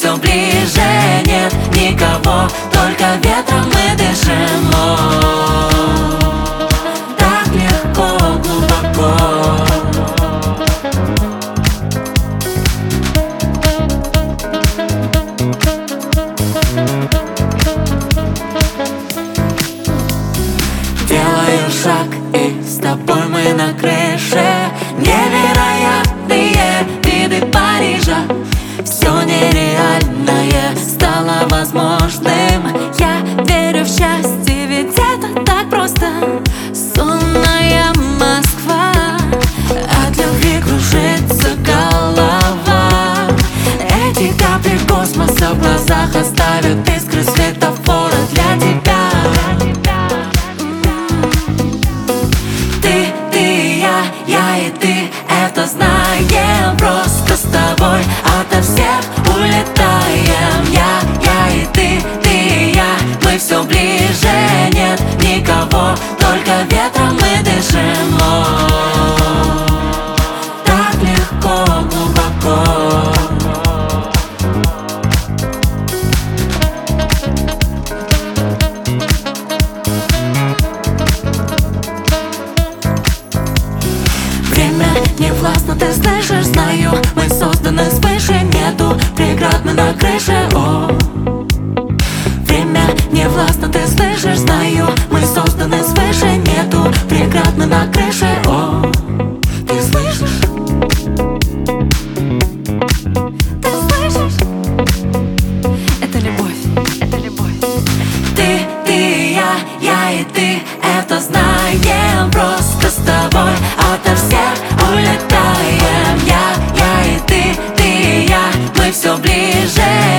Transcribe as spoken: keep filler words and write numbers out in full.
все ближе, нет никого, только ветром мы дышим. О, так легко, глубоко. Делаю шаг, и с тобой мы на крыше. Невероятные виды Парижа. Все нереальное стало возможным. Я верю в счастье, ведь это так просто. Сонная Москва, от любви кружится голова. Эти капли космоса в глазах оставят искры светофора для тебя. Ты, ты и я, я и ты, это знаем. Просто с тобой ото всех улетаем. Я, я и ты, ты и я, мы все ближе, нет никого, только ветром мы дышим. О, так легко, глубоко. Время не властно, ты слышишь, знаю. Мы созданы свыше, нету преград, мы на крыше. О, время не властно, ты слышишь, знаю. Мы созданы свыше, нету преград, мы на крыше. О, ты слышишь? Ты слышишь? Это любовь, это любовь. Ты, ты и я, я и ты, это знаем. Просто с тобой ото всех улетаем. Я, я и ты, ты и я, мы все ближе.